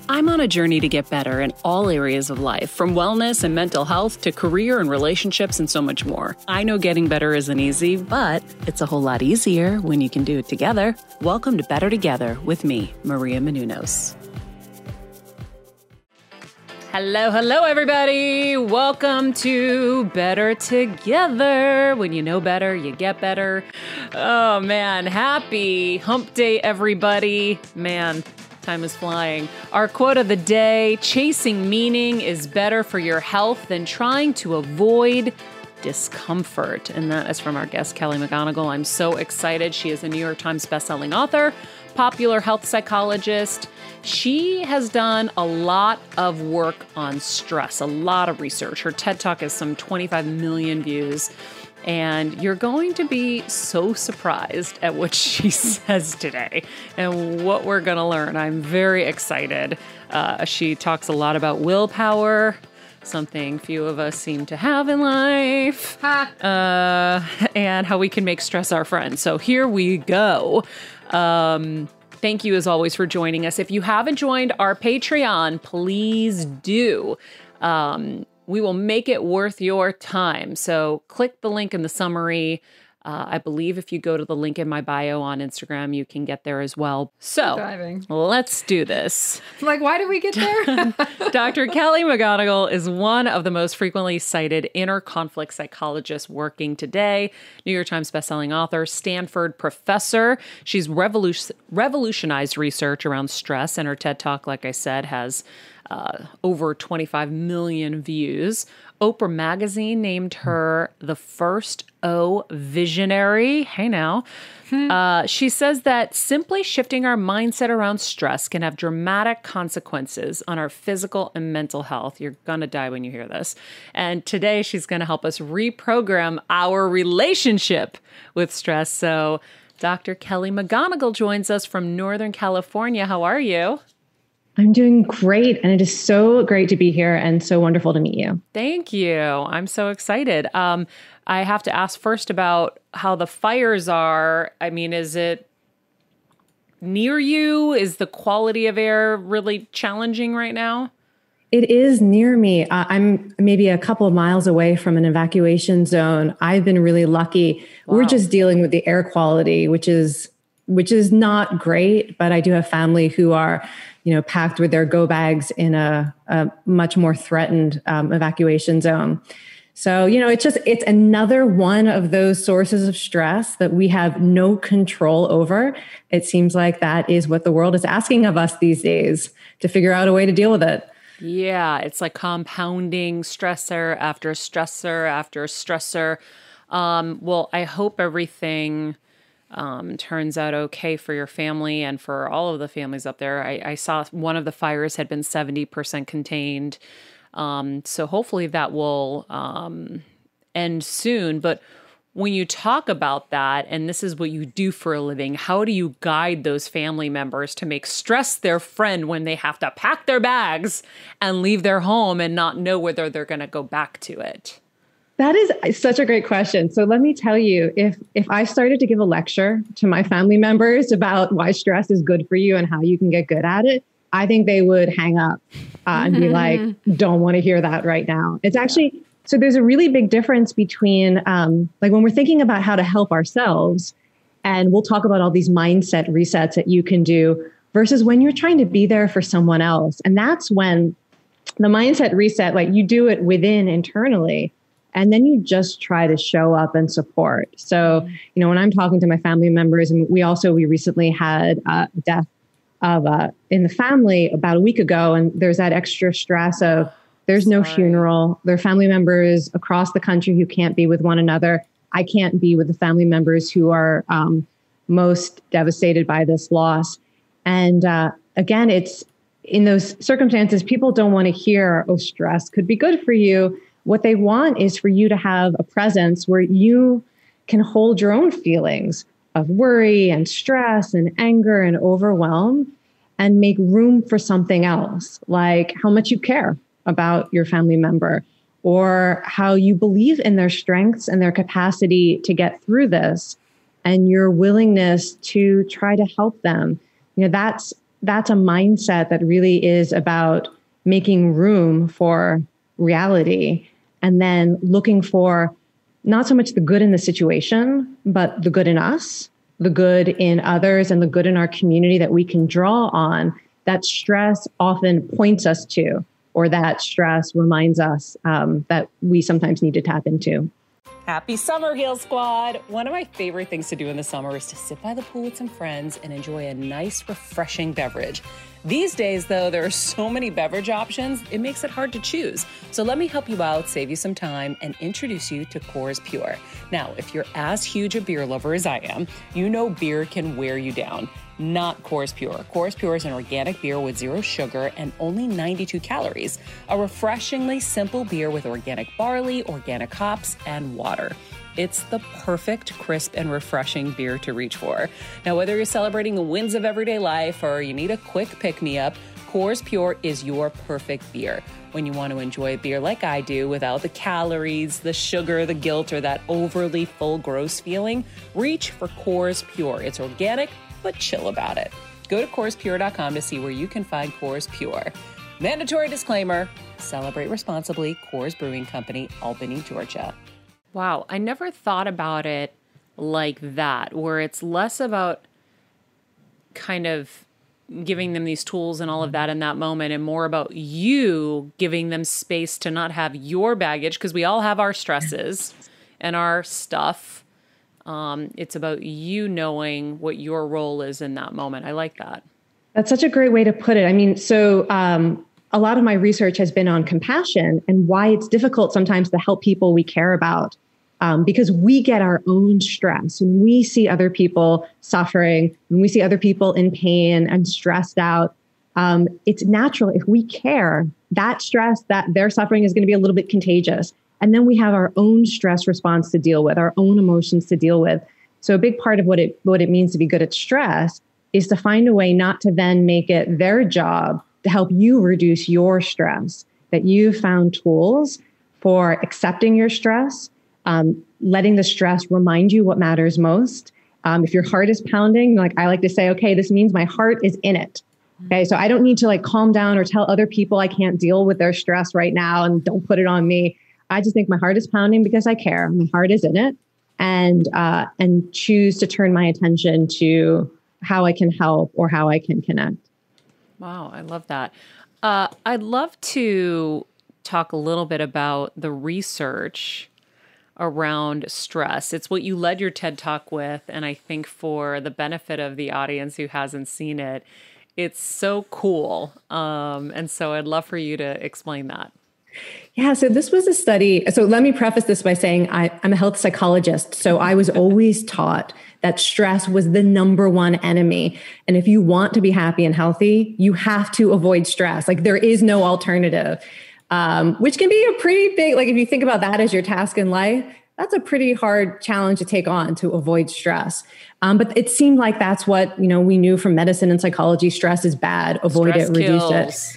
I'm on a journey to get better in all areas of life, from wellness and mental health to career and relationships and so much more. I know getting better isn't easy, but it's a whole lot easier when you can do it together. Welcome to Better Together with me, Maria Menounos. Hello, everybody. Welcome to Better Together. When you know better, you get better. Oh, man. Happy hump day, everybody. Man, time is flying. Our quote of the day: chasing meaning is better for your health than trying to avoid discomfort. And that is from our guest, Kelly McGonigal. I'm so excited. She is a New York Times bestselling author, popular health psychologist. She has done a lot of work on stress, a lot of research. Her TED Talk has some 25 million views. And you're going to be so surprised at what she says today and what we're going to learn. I'm very excited. She talks a lot about willpower, something few of us seem to have in life, and how we can make stress our friend. So here we go. Thank you, as always, for joining us. If you haven't joined our Patreon, please do. We will make it worth your time. So click the link in the summary. I believe if you go to the link in my bio on Instagram, you can get there as well. So let's do this. Like, why did we get there? Dr. Kelly McGonigal is one of the most frequently cited inner conflict psychologists working today. New York Times bestselling author, Stanford professor. She's revolutionized research around stress, and her TED Talk, like I said, has over 25 million views. Oprah Magazine named her the first O visionary. Hey now. She says that simply shifting our mindset around stress can have dramatic consequences on our physical and mental health. You're going to die when you hear this. And today she's going to help us reprogram our relationship with stress. So Dr. Kelly McGonigal joins us from Northern California. How are you? I'm doing great, and it is so great to be here and so wonderful to meet you. Thank you. I'm so excited. I have to ask first about how the fires are. I mean, is it near you? Is the quality of air really challenging right now? It is near me. I'm maybe a couple of miles away from an evacuation zone. I've been really lucky. Wow. We're just dealing with the air quality, which is not great, but I do have family who are, packed with their go bags in a much more threatened evacuation zone. So, it's another one of those sources of stress that we have no control over. It seems like that is what the world is asking of us these days, to figure out a way to deal with it. Yeah, it's like compounding stressor after stressor after stressor. Well, I hope everything turns out okay for your family and for all of the families up there. I saw one of the fires had been 70% contained. So hopefully that will end soon. But when you talk about that, and this is what you do for a living, how do you guide those family members to make stress their friend when they have to pack their bags and leave their home and not know whether they're going to go back to it? That is such a great question. So let me tell you, if I started to give a lecture to my family members about why stress is good for you and how you can get good at it, I think they would hang up and be like, don't want to hear that right now. It's actually, so there's a really big difference between like when we're thinking about how to help ourselves, and we'll talk about all these mindset resets that you can do, versus when you're trying to be there for someone else. And that's when the mindset reset, like you do it within internally, and then you just try to show up and support. So, when I'm talking to my family members, and we recently had a death of in the family about a week ago, and there's that extra stress of there's no funeral. There are family members across the country who can't be with one another. I can't be with the family members who are most devastated by this loss. And again, it's in those circumstances, people don't want to hear, oh, stress could be good for you. What they want is for you to have a presence where you can hold your own feelings of worry and stress and anger and overwhelm, and make room for something else, like how much you care about your family member, or how you believe in their strengths and their capacity to get through this, and your willingness to try to help them. That's that's a mindset that really is about making room for reality and then looking for not so much the good in the situation, but the good in us, the good in others, and the good in our community that we can draw on, that stress often points us to, or that stress reminds us that we sometimes need to tap into. Happy summer, Heal Squad! One of my favorite things to do in the summer is to sit by the pool with some friends and enjoy a nice, refreshing beverage. These days, though, there are so many beverage options, it makes it hard to choose. So let me help you out, save you some time, and introduce you to Coors Pure. Now, if you're as huge a beer lover as I am, you know beer can wear you down. Not Coors Pure. Coors Pure is an organic beer with 0 sugar and only 92 calories. A refreshingly simple beer with organic barley, organic hops, and water. It's the perfect, crisp, and refreshing beer to reach for. Now, whether you're celebrating the wins of everyday life or you need a quick pick-me-up, Coors Pure is your perfect beer. When you want to enjoy a beer like I do, without the calories, the sugar, the guilt, or that overly full, gross feeling, reach for Coors Pure. It's organic, but chill about it. Go to CoorsPure.com to see where you can find Coors Pure. Mandatory disclaimer, celebrate responsibly. Coors Brewing Company, Albany, Georgia. Wow, I never thought about it like that, where it's less about kind of giving them these tools and all of that in that moment and more about you giving them space to not have your baggage, because we all have our stresses and our stuff. It's about you knowing what your role is in that moment. I like that. That's such a great way to put it. I mean, so a lot of my research has been on compassion and why it's difficult sometimes to help people we care about, because we get our own stress. When we see other people suffering, when we see other people in pain and stressed out, it's natural. If we care, that stress, that their suffering is going to be a little bit contagious. And then we have our own stress response to deal with, our own emotions to deal with. So a big part of what it means to be good at stress is to find a way not to then make it their job to help you reduce your stress, that you found tools for accepting your stress, letting the stress remind you what matters most. If your heart is pounding, like I like to say, okay, this means my heart is in it. Okay, so I don't need to like calm down or tell other people I can't deal with their stress right now and don't put it on me. I just think my heart is pounding because I care. My heart is in it, and choose to turn my attention to how I can help or how I can connect. Wow, I love that. I'd love to talk a little bit about the research around stress. It's what you led your TED Talk with, and I think for the benefit of the audience who hasn't seen it, it's so cool. And so I'd love for you to explain that. Yeah, so this was a study. So let me preface this by saying I'm a health psychologist. So I was always taught that stress was the number one enemy. And if you want to be happy and healthy, you have to avoid stress. Like there is no alternative, which can be a pretty big, like if you think about that as your task in life, that's a pretty hard challenge to take on, to avoid stress. But it seemed like that's what, we knew from medicine and psychology. Stress is bad. Avoid it, reduce it.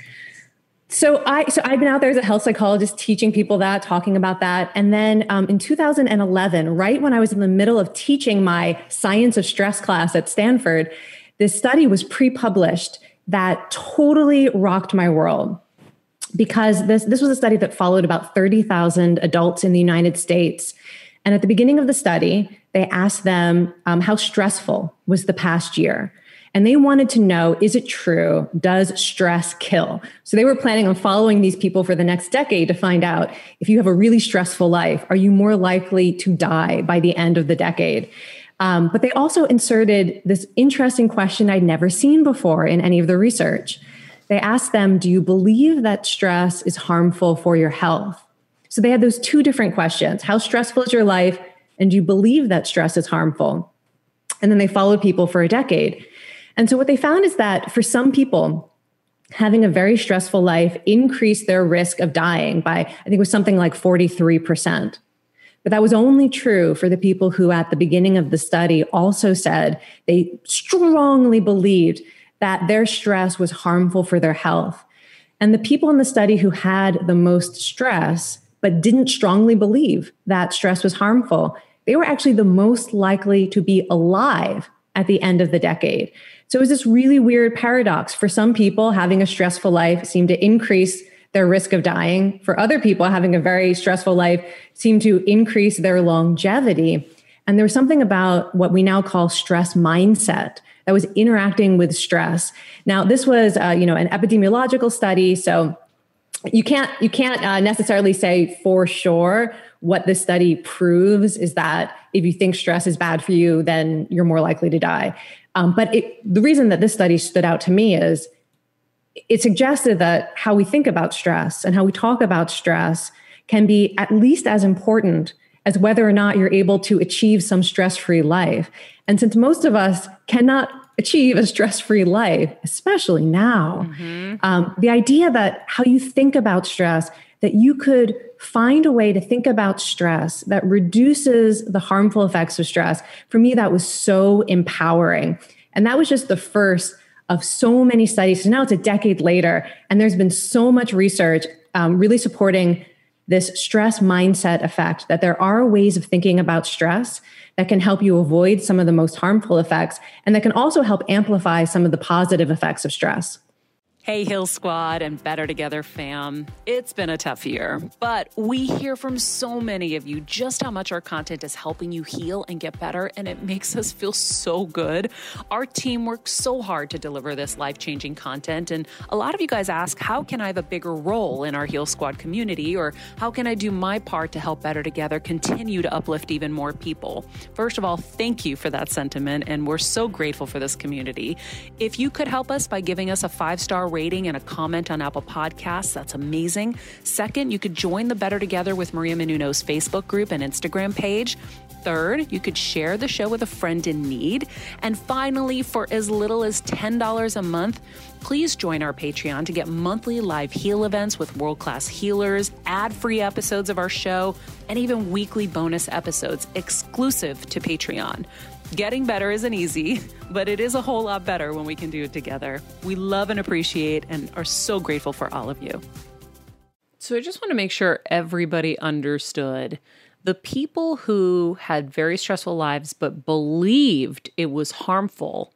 So I've been out there as a health psychologist teaching people that, talking about that. And then in 2011, right when I was in the middle of teaching my Science of Stress class at Stanford, this study was pre-published that totally rocked my world. Because this was a study that followed about 30,000 adults in the United States. And at the beginning of the study, they asked them how stressful was the past year. And they wanted to know, is it true? Does stress kill? So they were planning on following these people for the next decade to find out, if you have a really stressful life, are you more likely to die by the end of the decade? But they also inserted this interesting question I'd never seen before in any of the research. They asked them, do you believe that stress is harmful for your health? So they had those two different questions. How stressful is your life? And do you believe that stress is harmful? And then they followed people for a decade. And so what they found is that for some people, having a very stressful life increased their risk of dying by, I think it was something like 43%. But that was only true for the people who at the beginning of the study also said they strongly believed that their stress was harmful for their health. And the people in the study who had the most stress, but didn't strongly believe that stress was harmful, they were actually the most likely to be alive at the end of the decade. So it was this really weird paradox. For some people, having a stressful life seemed to increase their risk of dying. For other people, having a very stressful life seemed to increase their longevity. And there was something about what we now call stress mindset that was interacting with stress. Now, this was, an epidemiological study, so you can't necessarily say for sure. What this study proves is that if you think stress is bad for you, then you're more likely to die. But the reason that this study stood out to me is it suggested that how we think about stress and how we talk about stress can be at least as important as whether or not you're able to achieve some stress-free life. And since most of us cannot achieve a stress-free life, especially now, the idea that how you think about stress, that you could find a way to think about stress that reduces the harmful effects of stress, for me, that was so empowering. And that was just the first of so many studies. So now it's a decade later, and there's been so much research really supporting this stress mindset effect, that there are ways of thinking about stress that can help you avoid some of the most harmful effects, and that can also help amplify some of the positive effects of stress. Hey, Heal Squad and Better Together fam. It's been a tough year, but we hear from so many of you just how much our content is helping you heal and get better, and it makes us feel so good. Our team works so hard to deliver this life-changing content, and a lot of you guys ask, how can I have a bigger role in our Heal Squad community, or how can I do my part to help Better Together continue to uplift even more people? First of all, thank you for that sentiment, and we're so grateful for this community. If you could help us by giving us a 5-star rating and a comment on Apple Podcasts, that's amazing. Second, you could join the Better Together with Maria Menounos Facebook group and Instagram page. Third, you could share the show with a friend in need. And finally, for as little as $10 a month, please join our Patreon to get monthly live heal events with world-class healers, ad-free episodes of our show, and even weekly bonus episodes exclusive to Patreon. Getting better isn't easy, but it is a whole lot better when we can do it together. We love and appreciate and are so grateful for all of you. So I just want to make sure everybody understood. The people who had very stressful lives but believed it was harmful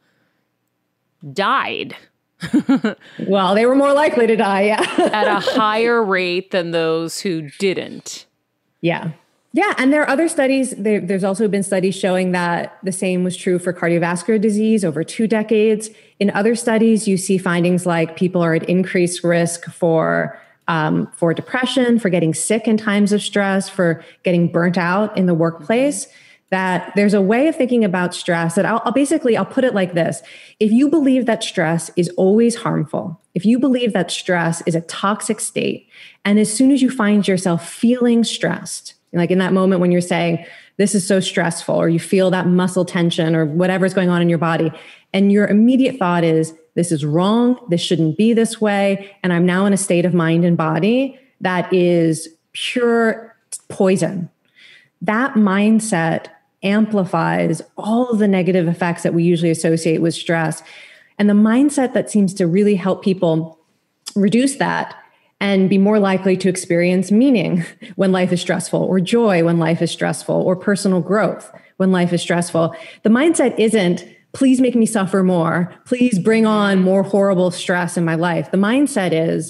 died. Well, they were more likely to die, yeah. At a higher rate than those who didn't. Yeah. Yeah, and there are other studies. There's also been studies showing that the same was true for cardiovascular disease over 2 decades. In other studies, you see findings like people are at increased risk for depression, for getting sick in times of stress, for getting burnt out in the workplace. That there's a way of thinking about stress that I'll put it like this. If you believe that stress is always harmful, if you believe that stress is a toxic state, and as soon as you find yourself feeling stressed, like in that moment when you're saying, this is so stressful, or you feel that muscle tension or whatever's going on in your body, and your immediate thought is, this is wrong, this shouldn't be this way, and I'm now in a state of mind and body that is pure poison. That mindset amplifies all of the negative effects that we usually associate with stress. And the mindset that seems to really help people reduce that and be more likely to experience meaning when life is stressful, or joy when life is stressful, or personal growth when life is stressful. The mindset isn't, please make me suffer more, please bring on more horrible stress in my life. The mindset is,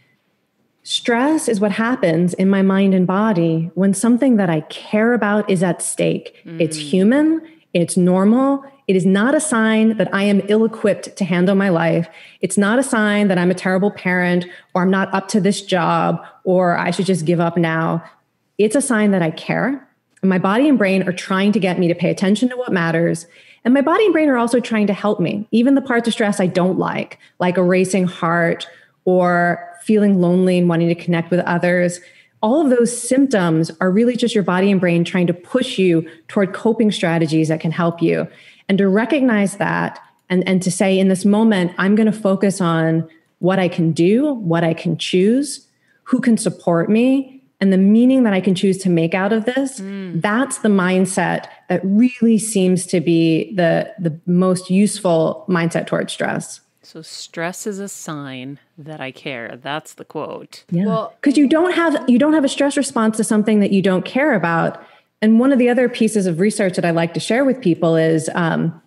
stress is what happens in my mind and body when something that I care about is at stake. It's human, it's normal. It is not a sign that I am ill-equipped to handle my life. It's not a sign that I'm a terrible parent, or I'm not up to this job, or I should just give up now. It's a sign that I care. And my body and brain are trying to get me to pay attention to what matters. And my body and brain are also trying to help me. Even the parts of stress I don't like a racing heart, or feeling lonely and wanting to connect with others. All of those symptoms are really just your body and brain trying to push you toward coping strategies that can help you. And to recognize that and to say, in this moment, I'm going to focus on what I can do, what I can choose, who can support me, and the meaning that I can choose to make out of this. That's the mindset that really seems to be the most useful mindset towards stress. So stress is a sign that I care. That's the quote. Yeah. Well, because you don't have a stress response to something that you don't care about. And one of the other pieces of research that I like to share with people is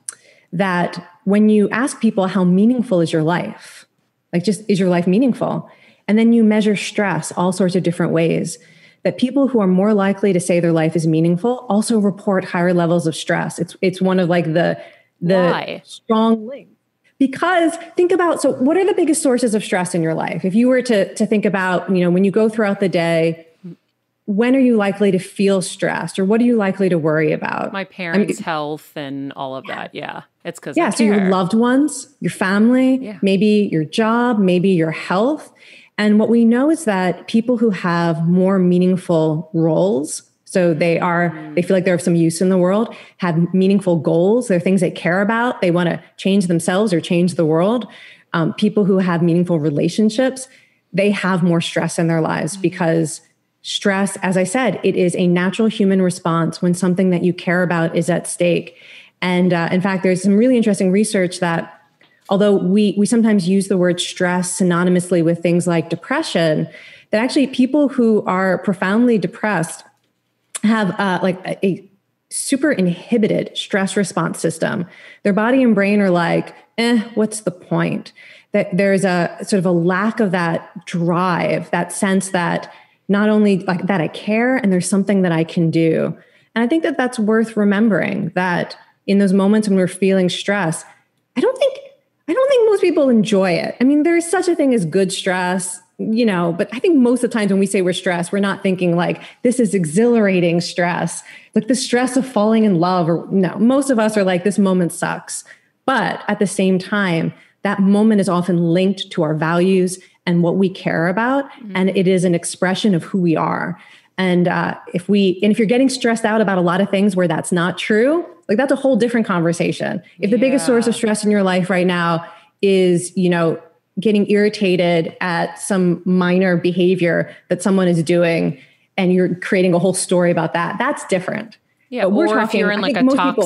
that when you ask people how meaningful is your life, like just is your life meaningful? And then you measure stress all sorts of different ways, that people who are more likely to say their life is meaningful also report higher levels of stress. It's one of like the Why? strong links. Because think about, so what are the biggest sources of stress in your life? If you were to think about, when you go throughout the day, when are you likely to feel stressed, or what are you likely to worry about? My parents' health and all of that. Yeah. It's because so your loved ones, your family, maybe your job, maybe your health. And what we know is that people who have more meaningful roles, so they feel like they're of some use in the world, have meaningful goals. They're things they care about. They want to change themselves or change the world. People who have meaningful relationships, they have more stress in their lives because stress, as I said, it is a natural human response when something that you care about is at stake. And in fact, there's some really interesting research that although we sometimes use the word stress synonymously with things like depression, that actually people who are profoundly depressed have like a super inhibited stress response system. Their body and brain are like, what's the point? That there's a sort of a lack of that drive, that sense that not only like that I care and there's something that I can do. And I think that that's worth remembering, that in those moments when we're feeling stress, I don't think most people enjoy it. I mean, there's such a thing as good stress, but I think most of the times when we say we're stressed, we're not thinking like this is exhilarating stress, like the stress of falling in love, or no, most of us are like, this moment sucks. But at the same time, that moment is often linked to our values and what we care about. And it is an expression of who we are. And if you're getting stressed out about a lot of things where that's not true, like that's a whole different conversation. If the biggest source of stress in your life right now is, getting irritated at some minor behavior that someone is doing, and you're creating a whole story about that, that's different. Yeah. Or if you're in like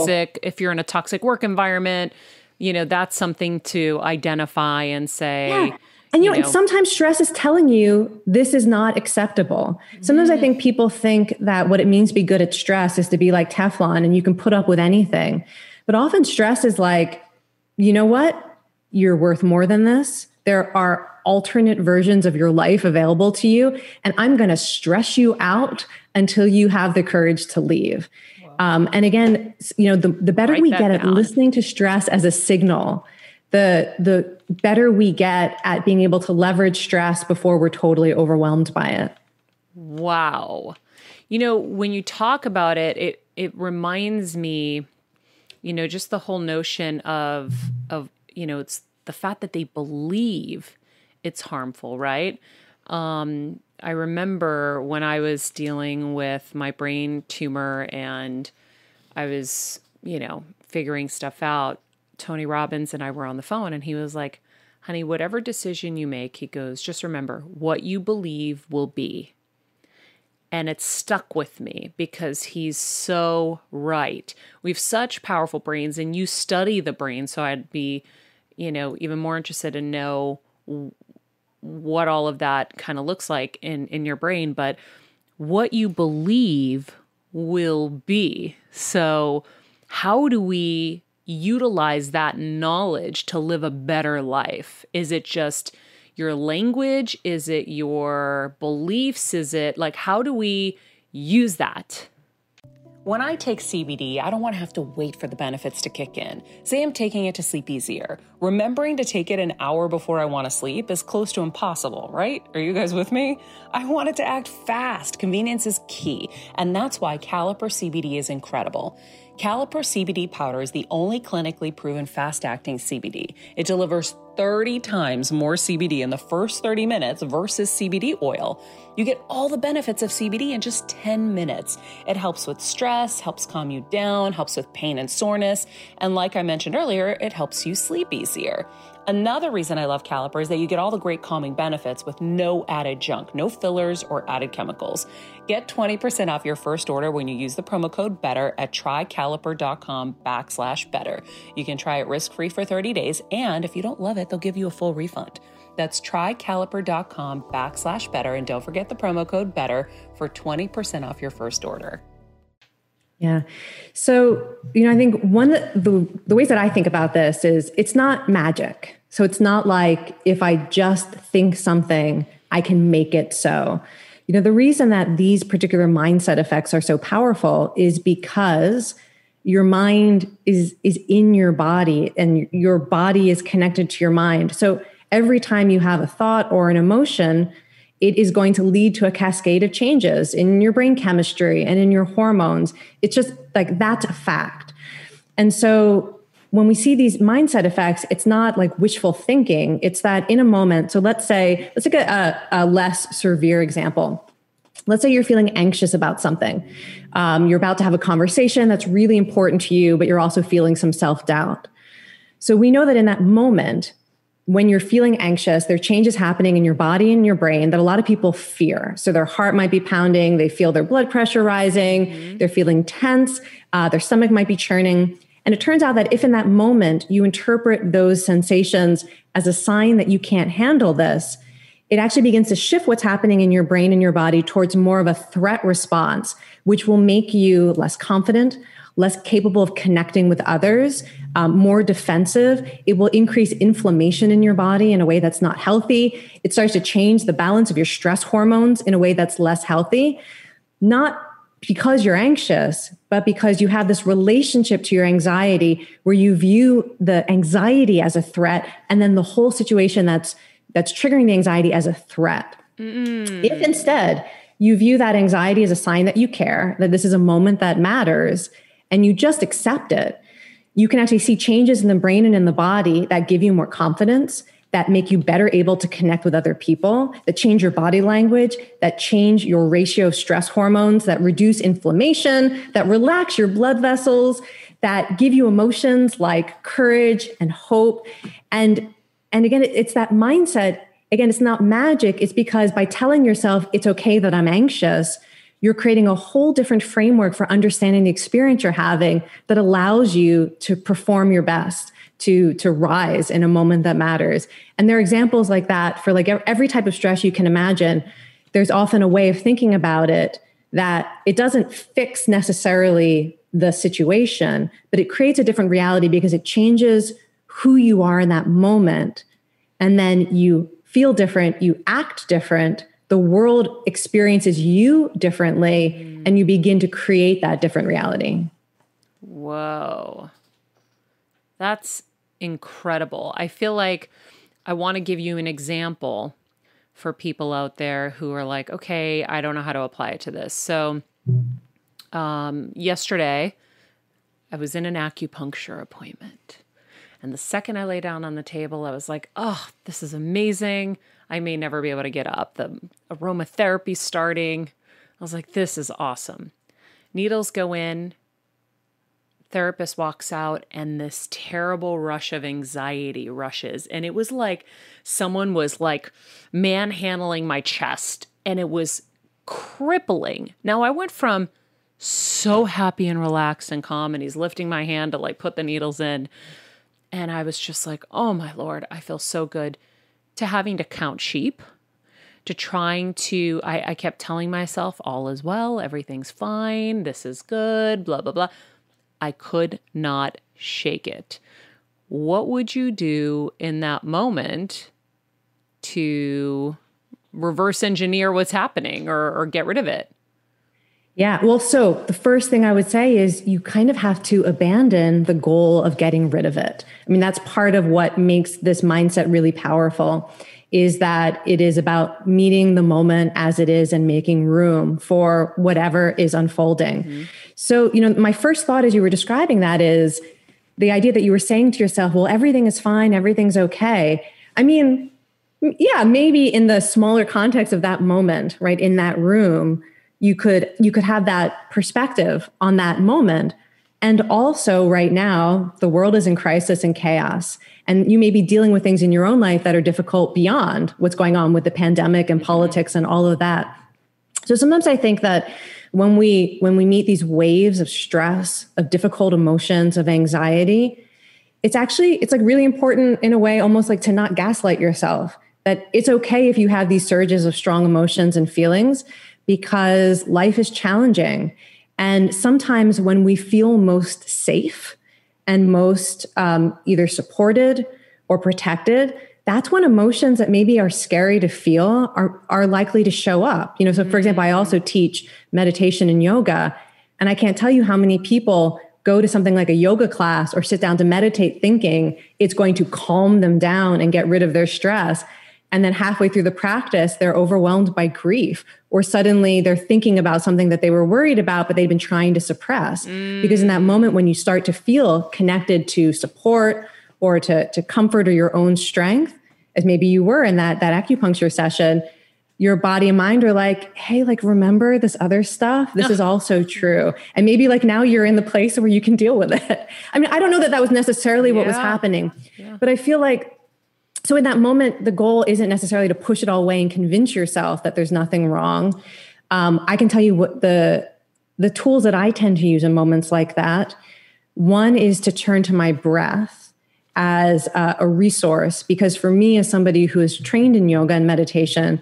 if you're in a toxic work environment, that's something to identify and say. Yeah. And and sometimes stress is telling you this is not acceptable. Sometimes I think people think that what it means to be good at stress is to be like Teflon and you can put up with anything. But often stress is like, you know what? You're worth more than this. There are alternate versions of your life available to you. And I'm going to stress you out until you have the courage to leave. Wow. And again, the better we get at listening to stress as a signal, the better we get at being able to leverage stress before we're totally overwhelmed by it. Wow. When you talk about it, it reminds me, just the whole notion of, it's the fact that they believe it's harmful, right? I remember when I was dealing with my brain tumor and I was, figuring stuff out, Tony Robbins and I were on the phone and he was like, honey, whatever decision you make, he goes, just remember what you believe will be. And it stuck with me because he's so right. We have such powerful brains, and you study the brain. So I'd be, even more interested to know what all of that kind of looks like in your brain. But what you believe will be. So how do we utilize that knowledge to live a better life? Is it just your language? Is it your beliefs? Is it like, how do we use that? When I take CBD, I don't want to have to wait for the benefits to kick in. Say I'm taking it to sleep easier. Remembering to take it an hour before I want to sleep is close to impossible, right? Are you guys with me? I want it to act fast. Convenience is key. And that's why Caliper CBD is incredible. Caliper CBD powder is the only clinically proven fast-acting CBD. It delivers 30 times more CBD in the first 30 minutes versus CBD oil. You get all the benefits of CBD in just 10 minutes. It helps with stress, helps calm you down, helps with pain and soreness, and like I mentioned earlier, it helps you sleep easier. Another reason I love Caliper is that you get all the great calming benefits with no added junk, no fillers or added chemicals. Get 20% off your first order when you use the promo code BETTER at trycaliper.com/better. You can try it risk-free for 30 days, and if you don't love it, they'll give you a full refund. That's trycaliper.com/better, and don't forget the promo code BETTER for 20% off your first order. Yeah. So, I think one of the ways that I think about this is it's not magic. So it's not like if I just think something, I can make it so. The reason that these particular mindset effects are so powerful is because your mind is in your body and your body is connected to your mind. So every time you have a thought or an emotion, it is going to lead to a cascade of changes in your brain chemistry and in your hormones. It's just like, that's a fact. And so when we see these mindset effects, it's not like wishful thinking. It's that in a moment. So let's take a less severe example. Let's say you're feeling anxious about something. You're about to have a conversation that's really important to you, but you're also feeling some self-doubt. So we know that in that moment, when you're feeling anxious, there are changes happening in your body and your brain that a lot of people fear. So their heart might be pounding, they feel their blood pressure rising, they're feeling tense, their stomach might be churning. And it turns out that if in that moment you interpret those sensations as a sign that you can't handle this, it actually begins to shift what's happening in your brain and your body towards more of a threat response, which will make you less confident, less capable of connecting with others, more defensive. It will increase inflammation in your body in a way that's not healthy. It starts to change the balance of your stress hormones in a way that's less healthy. Not because you're anxious, but because you have this relationship to your anxiety where you view the anxiety as a threat and then the whole situation that's triggering the anxiety as a threat. If instead you view that anxiety as a sign that you care, that this is a moment that matters, and you just accept it, you can actually see changes in the brain and in the body that give you more confidence, that make you better able to connect with other people, that change your body language, that change your ratio of stress hormones, that reduce inflammation, that relax your blood vessels, that give you emotions like courage and hope. And again, it's that mindset. Again, it's not magic. It's because by telling yourself it's okay that I'm anxious, you're creating a whole different framework for understanding the experience you're having that allows you to perform your best, to rise in a moment that matters. And there are examples like that for like every type of stress you can imagine. There's often a way of thinking about it that it doesn't fix necessarily the situation, but it creates a different reality because it changes who you are in that moment. And then you feel different, you act different, the world experiences you differently, and you begin to create that different reality. Whoa. That's incredible. I feel like I want to give you an example for people out there who are like, okay, I don't know how to apply it to this. So yesterday, I was in an acupuncture appointment. And the second I lay down on the table, I was like, oh, this is amazing. I may never be able to get up. The aromatherapy starting. I was like, this is awesome. Needles go in. Therapist walks out, and this terrible rush of anxiety rushes. And it was like someone was like manhandling my chest, and it was crippling. Now I went from so happy and relaxed and calm, and he's lifting my hand to like put the needles in. And I was just like, oh my Lord, I feel so good, to having to count sheep, to trying to, I kept telling myself all is well, everything's fine, this is good, blah, blah, blah. I could not shake it. What would you do in that moment to reverse engineer what's happening or get rid of it? Yeah. Well, so the first thing I would say is you kind of have to abandon the goal of getting rid of it. I mean, that's part of what makes this mindset really powerful, is that it is about meeting the moment as it is and making room for whatever is unfolding. Mm-hmm. So, my first thought as you were describing that is the idea that you were saying to yourself, well, everything is fine, everything's okay. I mean, yeah, maybe in the smaller context of that moment, right, in that room, you could have that perspective on that moment. And also right now, the world is in crisis and chaos. And you may be dealing with things in your own life that are difficult beyond what's going on with the pandemic and politics and all of that. So sometimes I think that when we meet these waves of stress, of difficult emotions, of anxiety, it's like really important in a way, almost like to not gaslight yourself, that it's okay if you have these surges of strong emotions and feelings, because life is challenging. And sometimes when we feel most safe and most either supported or protected, that's when emotions that maybe are scary to feel are likely to show up. So for example, I also teach meditation and yoga, and I can't tell you how many people go to something like a yoga class or sit down to meditate thinking it's going to calm them down and get rid of their stress. And then halfway through the practice, they're overwhelmed by grief, or suddenly they're thinking about something that they were worried about, but they've been trying to suppress. Because in that moment, when you start to feel connected to support or to comfort or your own strength, as maybe you were in that acupuncture session, your body and mind are like, hey, like, remember this other stuff? This is also true. And maybe like now you're in the place where you can deal with it. I mean, I don't know that was necessarily what was happening, but I feel like, so in that moment, the goal isn't necessarily to push it all away and convince yourself that there's nothing wrong. I can tell you what the tools that I tend to use in moments like that. One is to turn to my breath as a resource, because for me, as somebody who is trained in yoga and meditation,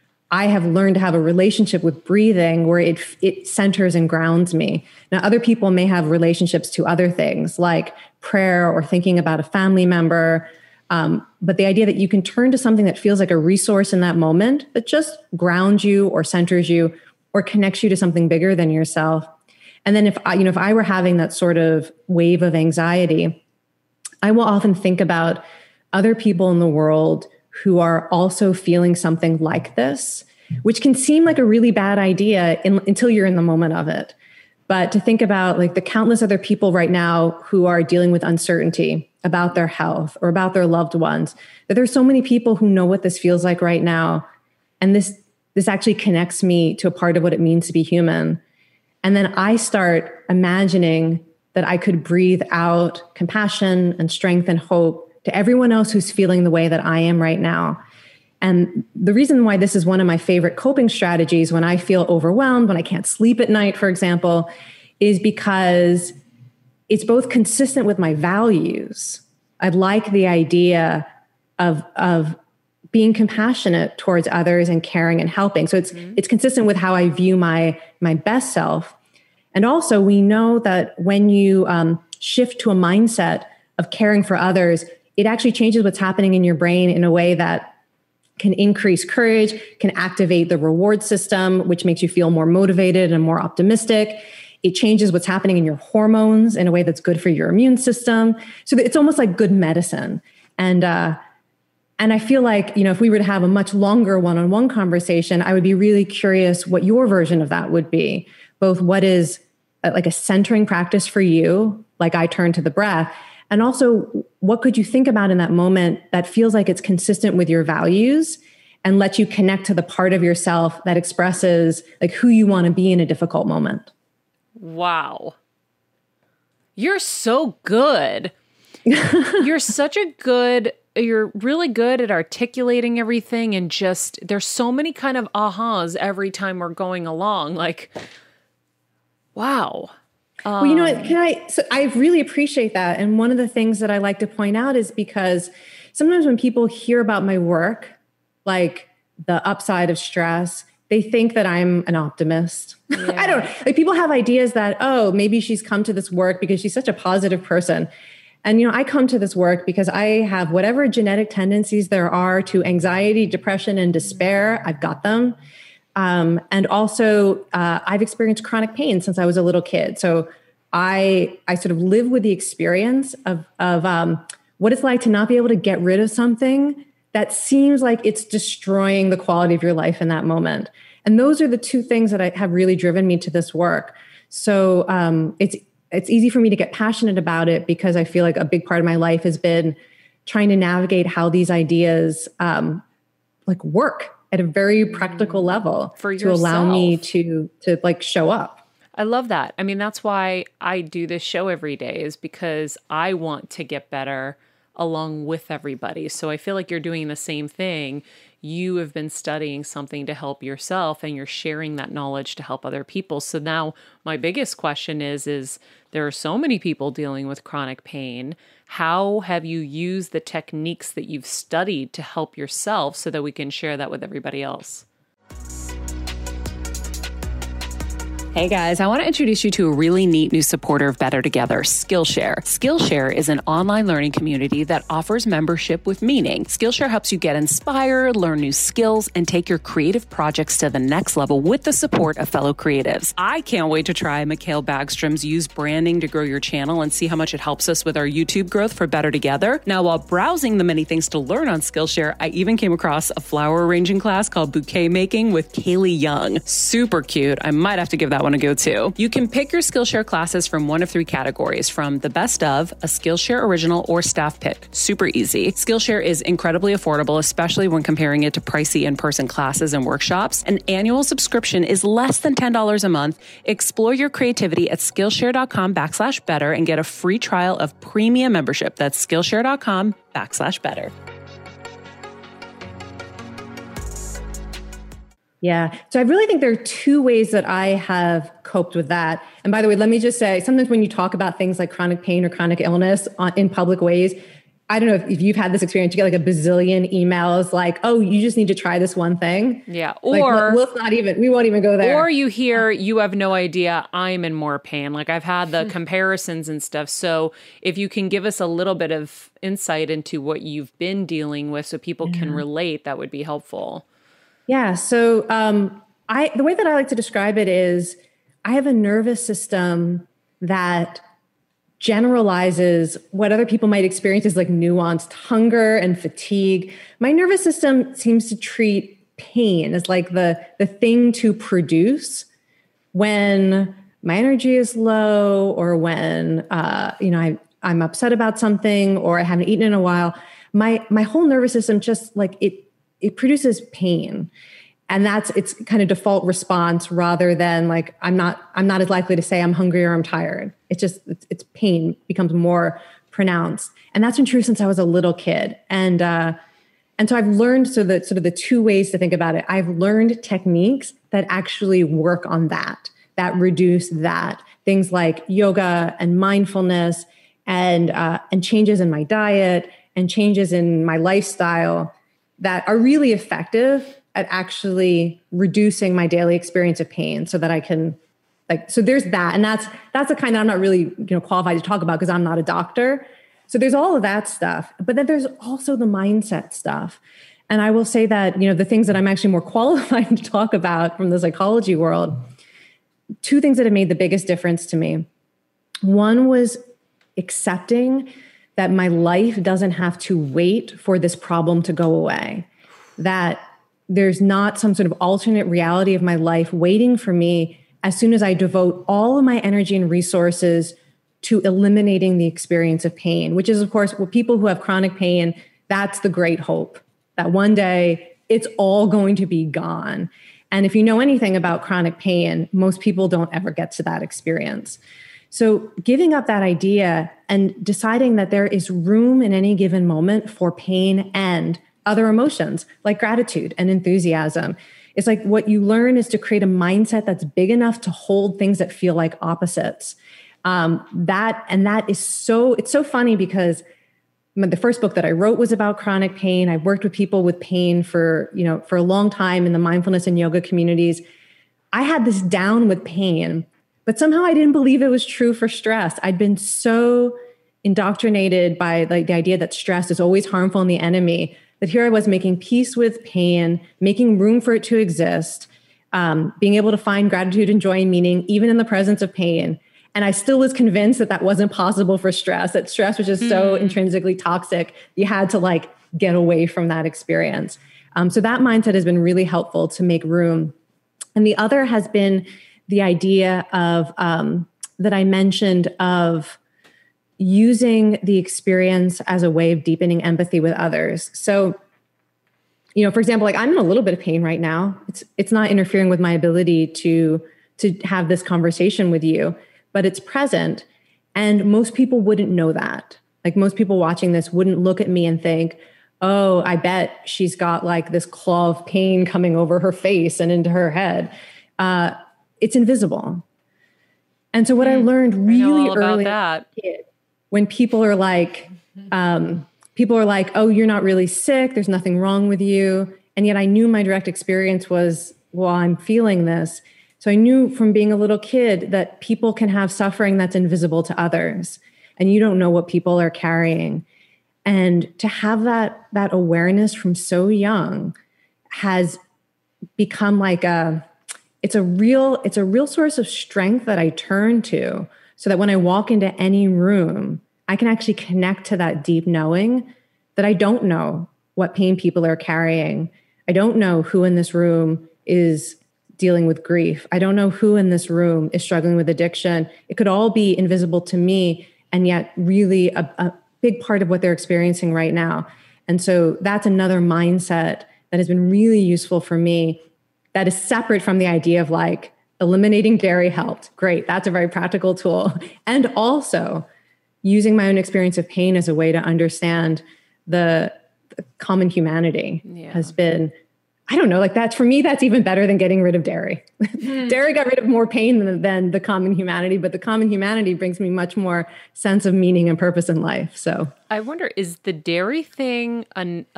I have learned to have a relationship with breathing where it centers and grounds me. Now, other people may have relationships to other things like prayer or thinking about a family member. But the idea that you can turn to something that feels like a resource in that moment that just grounds you or centers you or connects you to something bigger than yourself. And then if I were having that sort of wave of anxiety, I will often think about other people in the world who are also feeling something like this, which can seem like a really bad idea until you're in the moment of it. But to think about like the countless other people right now who are dealing with uncertainty about their health or about their loved ones, that there's so many people who know what this feels like right now. And this actually connects me to a part of what it means to be human. And then I start imagining that I could breathe out compassion and strength and hope to everyone else who's feeling the way that I am right now. And the reason why this is one of my favorite coping strategies when I feel overwhelmed, when I can't sleep at night, for example, is because it's both consistent with my values. I like the idea of being compassionate towards others and caring and helping. So it's consistent with how I view my best self. And also, we know that when you shift to a mindset of caring for others, it actually changes what's happening in your brain in a way that can increase courage, can activate the reward system, which makes you feel more motivated and more optimistic. It changes what's happening in your hormones in a way that's good for your immune system. So it's almost like good medicine. And I feel like, if we were to have a much longer one-on-one conversation, I would be really curious what your version of that would be. Both what is like a centering practice for you, like I turn to the breath, and also what could you think about in that moment that feels like it's consistent with your values and lets you connect to the part of yourself that expresses like who you want to be in a difficult moment. Wow. You're so good. You're really good at articulating everything, and just, there's so many kind of ahas every time we're going along. Like, wow. Well, I really appreciate that. And one of the things that I like to point out is because sometimes when people hear about my work, like the upside of stress, they think that I'm an optimist. Yeah. I don't know. Like, people have ideas that, oh, maybe she's come to this work because she's such a positive person. And, I come to this work because I have whatever genetic tendencies there are to anxiety, depression, and despair. I've got them. And also, I've experienced chronic pain since I was a little kid. So I sort of live with the experience of what it's like to not be able to get rid of something that seems like it's destroying the quality of your life in that moment. And those are the two things that have really driven me to this work. So it's easy for me to get passionate about it because I feel like a big part of my life has been trying to navigate how these ideas work at a very practical level to allow me to show up. I love that. I mean, that's why I do this show every day, is because I want to get better along with everybody. So I feel like you're doing the same thing. You have been studying something to help yourself, and you're sharing that knowledge to help other people. So now my biggest question is there are so many people dealing with chronic pain. How have you used the techniques that you've studied to help yourself so that we can share that with everybody else? Hey guys, I want to introduce you to a really neat new supporter of Better Together, Skillshare. Skillshare is an online learning community that offers membership with meaning. Skillshare helps you get inspired, learn new skills, and take your creative projects to the next level with the support of fellow creatives. I can't wait to try Mikhail Bagstrom's Use Branding to Grow Your Channel and see how much it helps us with our YouTube growth for Better Together. Now, while browsing the many things to learn on Skillshare, I even came across a flower arranging class called Bouquet Making with Kaylee Young. Super cute. I might have to give that one a go too. You can pick your Skillshare classes from one of three categories, from the best of, a Skillshare original, or staff pick. Super easy. Skillshare is incredibly affordable, especially when comparing it to pricey in-person classes and workshops. An annual subscription is less than $10 a month. Explore your creativity at Skillshare.com/better and get a free trial of premium membership. That's Skillshare.com/better. Yeah. So I really think there are two ways that I have coped with that. And by the way, let me just say, sometimes when you talk about things like chronic pain or chronic illness in public ways, I don't know if you've had this experience, you get like a bazillion emails like, oh, you just need to try this one thing. Yeah. Or we won't even go there. Or you hear, you have no idea, I'm in more pain. Like I've had the comparisons and stuff. So if you can give us a little bit of insight into what you've been dealing with so people can relate, that would be helpful. Yeah. So the way that I like to describe it is I have a nervous system that generalizes what other people might experience as like nuanced hunger and fatigue. My nervous system seems to treat pain as like the thing to produce when my energy is low, or when I'm upset about something, or I haven't eaten in a while. My whole nervous system just like it produces pain. And it's kind of default response, rather than like, I'm not as likely to say I'm hungry or I'm tired. It's just, it's pain becomes more pronounced. And that's been true since I was a little kid. And so I've learned sort of the two ways to think about it. I've learned techniques that actually work on that reduce that. Things like yoga and mindfulness and changes in my diet and changes in my lifestyle that are really effective at actually reducing my daily experience of pain, so that I can so there's that. And that's the kind that I'm not really qualified to talk about because I'm not a doctor. So there's all of that stuff, but then there's also the mindset stuff. And I will say that, the things that I'm actually more qualified to talk about from the psychology world, two things that have made the biggest difference to me. One was accepting that my life doesn't have to wait for this problem to go away, that there's not some sort of alternate reality of my life waiting for me as soon as I devote all of my energy and resources to eliminating the experience of pain, which is, of course, what people who have chronic pain, that's the great hope, that one day it's all going to be gone. And if you know anything about chronic pain, most people don't ever get to that experience. So giving up that idea and deciding that there is room in any given moment for pain and other emotions like gratitude and enthusiasm. It's like what you learn is to create a mindset that's big enough to hold things that feel like opposites. It's so funny because the first book that I wrote was about chronic pain. I worked with people with pain for a long time in the mindfulness and yoga communities. I had this down with pain, but somehow I didn't believe it was true for stress. I'd been so indoctrinated by the idea that stress is always harmful and the enemy, that here I was making peace with pain, making room for it to exist, being able to find gratitude and joy and meaning, even in the presence of pain. And I still was convinced that wasn't possible for stress, that stress was just so intrinsically toxic. You had to get away from that experience. So that mindset has been really helpful to make room. And the other has been the idea of, that I mentioned, of using the experience as a way of deepening empathy with others. So, for example, I'm in a little bit of pain right now. It's not interfering with my ability to have this conversation with you, but it's present. And most people wouldn't know that. Most people watching this wouldn't look at me and think, oh, I bet she's got this claw of pain coming over her face and into her head. It's invisible. And so what I learned really early, when people are oh, you're not really sick, there's nothing wrong with you. And yet I knew my direct experience was, well, I'm feeling this. So I knew from being a little kid that people can have suffering that's invisible to others, and you don't know what people are carrying. And to have that awareness from so young has become like it's a real source of strength that I turn to, so that when I walk into any room, I can actually connect to that deep knowing that I don't know what pain people are carrying. I don't know who in this room is dealing with grief. I don't know who in this room is struggling with addiction. It could all be invisible to me, and yet really a big part of what they're experiencing right now. And so that's another mindset that has been really useful for me, that is separate from the idea of like eliminating dairy helped. Great. That's a very practical tool. And also using my own experience of pain as a way to understand the common humanity has been, I don't know, like that for me, that's even better than getting rid of dairy. Dairy got rid of more pain than the common humanity, but the common humanity brings me much more sense of meaning and purpose in life. So I wonder, is the dairy thing kind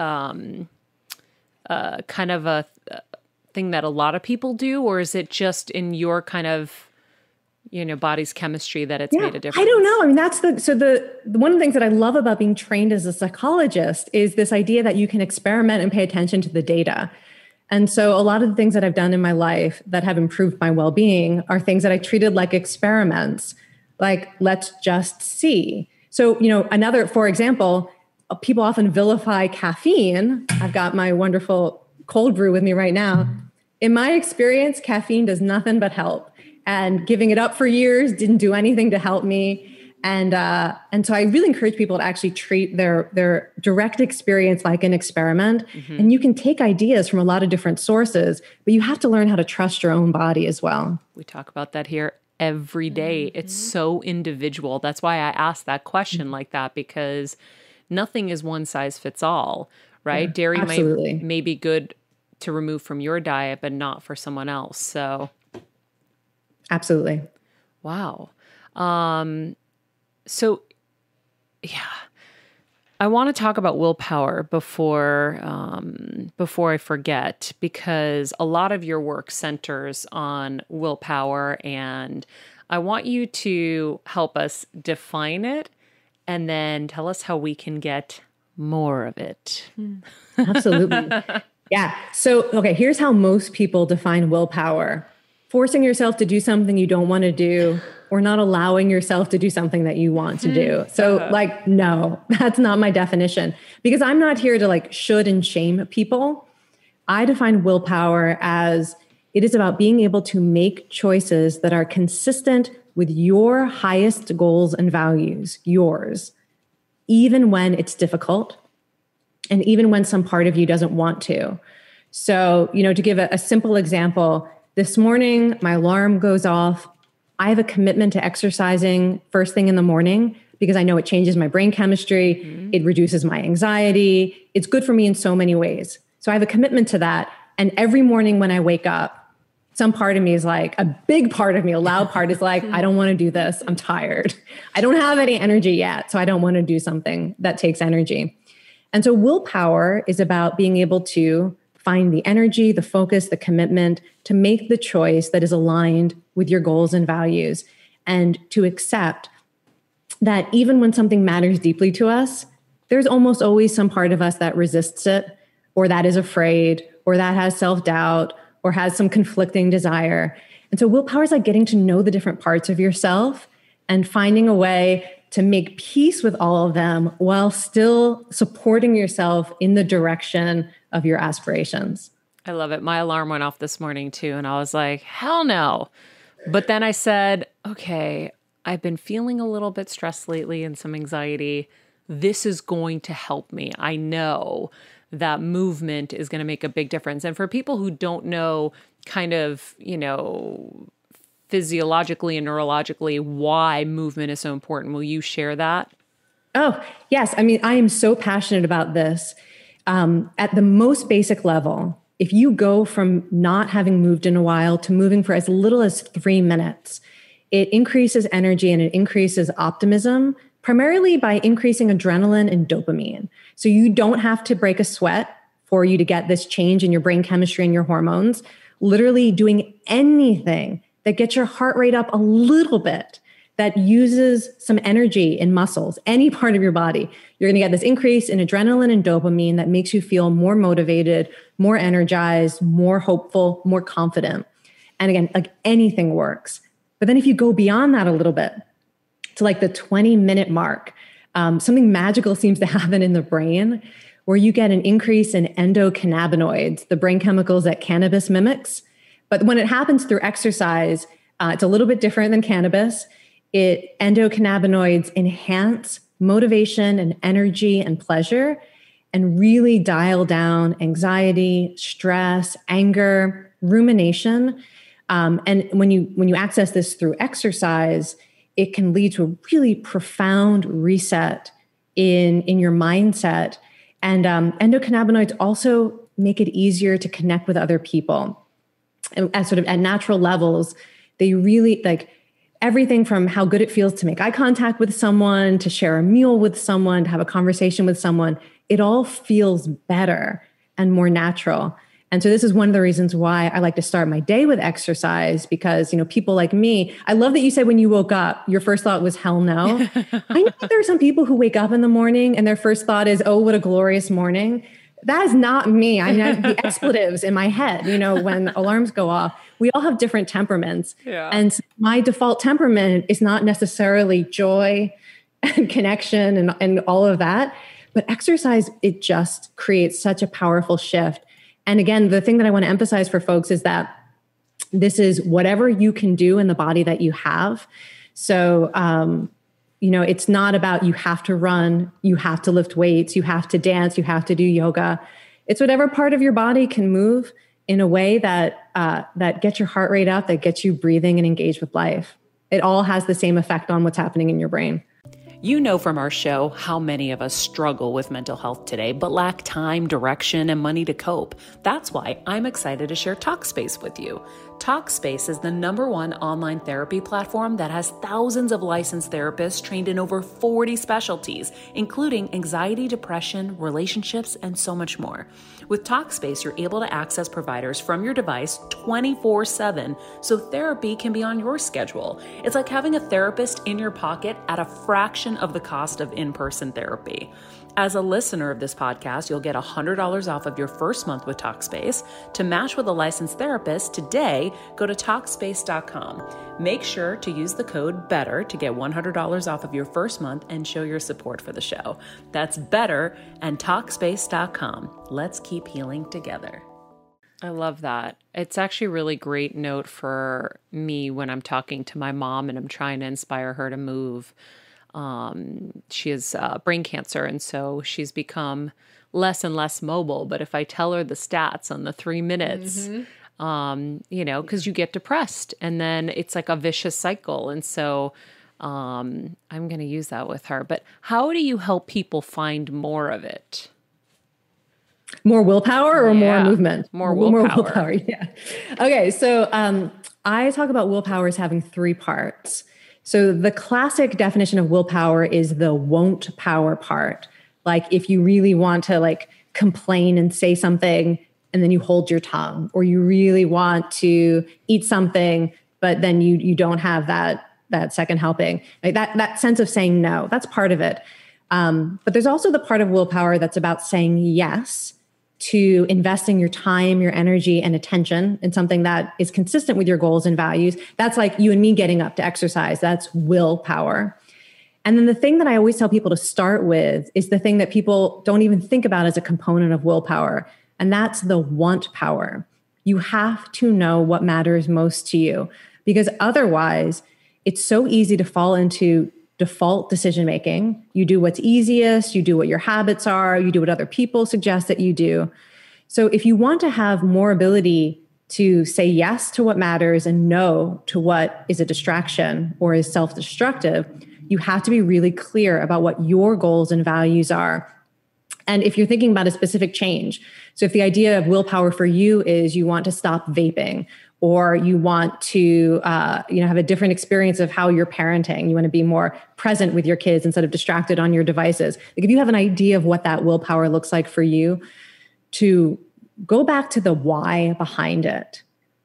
of a thing that a lot of people do, or is it just in your kind of, body's chemistry that it's made a difference? I don't know. I mean, that's one of the things that I love about being trained as a psychologist is this idea that you can experiment and pay attention to the data. And so a lot of the things that I've done in my life that have improved my well-being are things that I treated like experiments, like let's just see. So, for example, people often vilify caffeine. I've got my wonderful cold brew with me right now. In my experience, caffeine does nothing but help. And giving it up for years didn't do anything to help me. And so I really encourage people to actually treat their direct experience like an experiment. Mm-hmm. And you can take ideas from a lot of different sources, but you have to learn how to trust your own body as well. We talk about that here every day. Mm-hmm. It's so individual. That's why I asked that question like that, because nothing is one size fits all, right? Yeah, dairy may be good to remove from your diet, but not for someone else. So absolutely. Wow. So yeah, I want to talk about willpower before I forget, because a lot of your work centers on willpower, and I want you to help us define it and then tell us how we can get more of it. Absolutely. Yeah. So, okay, here's how most people define willpower. Forcing yourself to do something you don't want to do, or not allowing yourself to do something that you want to do. So no, that's not my definition, because I'm not here to should and shame people. I define willpower as it is about being able to make choices that are consistent with your highest goals and values, yours, even when it's difficult and even when some part of you doesn't want to. So, to give a simple example, this morning, my alarm goes off. I have a commitment to exercising first thing in the morning because I know it changes my brain chemistry. Mm-hmm. It reduces my anxiety. It's good for me in so many ways. So I have a commitment to that. And every morning when I wake up, some part of me is a big part of me, a loud part is I don't want to do this. I'm tired. I don't have any energy yet. So I don't want to do something that takes energy. And so willpower is about being able to find the energy, the focus, the commitment to make the choice that is aligned with your goals and values, and to accept that even when something matters deeply to us, there's almost always some part of us that resists it, or that is afraid, or that has self-doubt, or has some conflicting desire. And so willpower is getting to know the different parts of yourself and finding a way to make peace with all of them while still supporting yourself in the direction of your aspirations. I love it. My alarm went off this morning too, and I was like, hell no. But then I said, okay, I've been feeling a little bit stressed lately and some anxiety. This is going to help me. I know that movement is going to make a big difference. And for people who don't know kind of, physiologically and neurologically why movement is so important, will you share that? Oh, yes. I mean, I am so passionate about this. At the most basic level, if you go from not having moved in a while to moving for as little as 3 minutes, it increases energy and it increases optimism, primarily by increasing adrenaline and dopamine. So you don't have to break a sweat for you to get this change in your brain chemistry and your hormones. literally doing anything that gets your heart rate up a little bit, that uses some energy in muscles, any part of your body, you're going to get this increase in adrenaline and dopamine that makes you feel more motivated, more energized, more hopeful, more confident. And again, like anything works. But then if you go beyond that a little bit to like the 20-minute mark, something magical seems to happen in the brain where you get an increase in endocannabinoids, the brain chemicals that cannabis mimics. But when it happens through exercise, it's a little bit different than cannabis. Endocannabinoids enhance motivation and energy and pleasure and really dial down anxiety, stress, anger, rumination. And when you access this through exercise, it can lead to a really profound reset in your mindset. And endocannabinoids also make it easier to connect with other people. And at natural levels, they really like everything from how good it feels to make eye contact with someone, to share a meal with someone, to have a conversation with someone. It all feels better and more natural. And so this is one of the reasons why I like to start my day with exercise, because, people like me, I love that you said when you woke up, your first thought was hell no. I know there are some people who wake up in the morning and their first thought is, oh, what a glorious morning. That is not me. I have the expletives in my head, when alarms go off. We all have different temperaments. Yeah. And my default temperament is not necessarily joy and connection and all of that. But exercise, it just creates such a powerful shift. And again, the thing that I want to emphasize for folks is that this is whatever you can do in the body that you have. So, it's not about you have to run, you have to lift weights, you have to dance, you have to do yoga. It's whatever part of your body can move in a way that gets your heart rate up, that gets you breathing and engaged with life. It all has the same effect on what's happening in your brain. You know from our show how many of us struggle with mental health today, but lack time, direction, and money to cope. That's why I'm excited to share Talkspace with you. Talkspace is the #1 online therapy platform that has thousands of licensed therapists trained in over 40 specialties, including anxiety, depression, relationships, and so much more. With Talkspace, you're able to access providers from your device 24/7, so therapy can be on your schedule. It's like having a therapist in your pocket at a fraction of the cost of in-person therapy. As a listener of this podcast, you'll get $100 off of your first month with Talkspace. To match with a licensed therapist today, go to Talkspace.com. Make sure to use the code BETTER to get $100 off of your first month and show your support for the show. That's BETTER and Talkspace.com. Let's keep healing together. I love that. It's actually a really great note for me when I'm talking to my mom and I'm trying to inspire her to move. She has brain cancer, and so she's become less and less mobile. But if I tell her the stats on the 3 minutes, because you get depressed and then it's like a vicious cycle. And so I'm going to use that with her. But how do you help people find more of it? More willpower or more movement? More willpower. More willpower, yeah. Okay, so I talk about willpower as having 3 parts. So the classic definition of willpower is the won't power part. Like if you really want to complain and say something and then you hold your tongue, or you really want to eat something, but then you don't have that second helping. Like that sense of saying no, that's part of it. But there's also the part of willpower that's about saying yes to investing your time, your energy, and attention in something that is consistent with your goals and values. That's like you and me getting up to exercise. That's willpower. And then the thing that I always tell people to start with is the thing that people don't even think about as a component of willpower. And that's the want power. You have to know what matters most to you, because otherwise it's so easy to fall into default decision-making. You do what's easiest, you do what your habits are, you do what other people suggest that you do. So if you want to have more ability to say yes to what matters and no to what is a distraction or is self-destructive, you have to be really clear about what your goals and values are. And if you're thinking about a specific change, so if the idea of willpower for you is you want to stop vaping, or you want to have a different experience of how you're parenting, you want to be more present with your kids instead of distracted on your devices. Like if you have an idea of what that willpower looks like for you, to go back to the why behind it.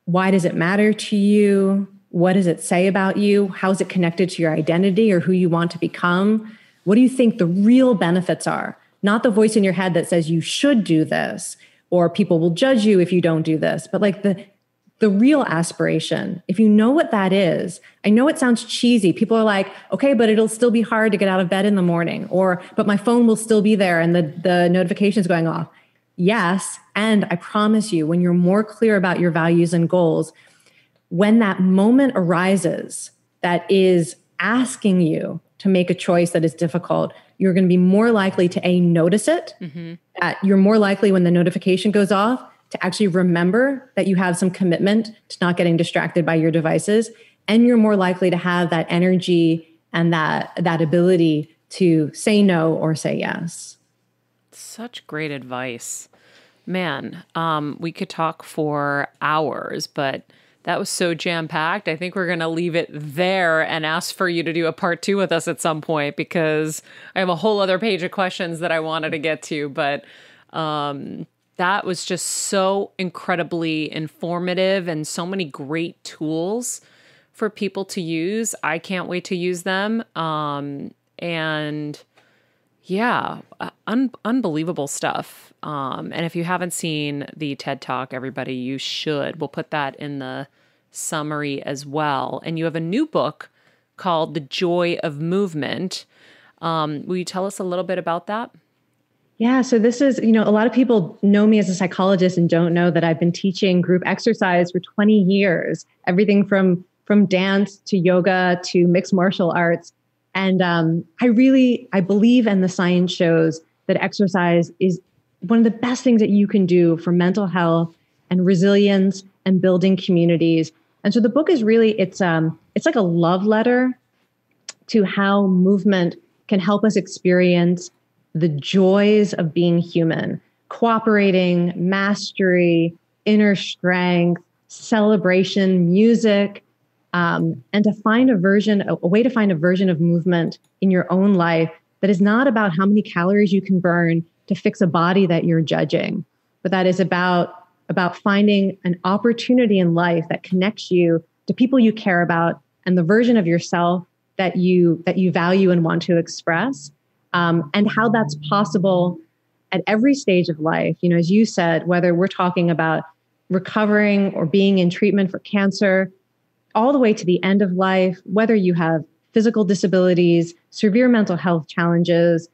Why does it matter to you? What does it say about you? How is it connected to your identity or who you want to become? What do you think the real benefits are? Not the voice in your head that says you should do this or people will judge you if you don't do this, but like the real aspiration. If you know what that is, I know it sounds cheesy. People are like, okay, but it'll still be hard to get out of bed in the morning, or, but my phone will still be there and the notification's going off. Yes. And I promise you, when you're more clear about your values and goals, when that moment arises that is asking you to make a choice that is difficult, you're going to be more likely to notice it. You're more likely when the notification goes off to actually remember that you have some commitment to not getting distracted by your devices. And you're more likely to have that energy and that ability to say no or say yes. Such great advice. Man, we could talk for hours, but that was so jam-packed. I think we're going to leave it there and ask for you to do a part 2 with us at some point, because I have a whole other page of questions that I wanted to get to. But that was just so incredibly informative and so many great tools for people to use. I can't wait to use them. And yeah, unbelievable stuff. And if you haven't seen the TED Talk, everybody, you should. We'll put that in the summary as well. And you have a new book called The Joy of Movement. Will you tell us a little bit about that? Yeah. So this is, a lot of people know me as a psychologist and don't know that I've been teaching group exercise for 20 years, everything from dance to yoga to mixed martial arts. And I believe, and the science shows, that exercise is one of the best things that you can do for mental health and resilience and building communities. And so the book is really, it's like a love letter to how movement can help us experience the joys of being human, cooperating, mastery, inner strength, celebration, music, and to find a way to find a version of movement in your own life that is not about how many calories you can burn to fix a body that you're judging, but that is about finding an opportunity in life that connects you to people you care about and the version of yourself that you value and want to express, and how that's possible at every stage of life. As you said, whether we're talking about recovering or being in treatment for cancer, all the way to the end of life, whether you have physical disabilities, severe mental health challenges,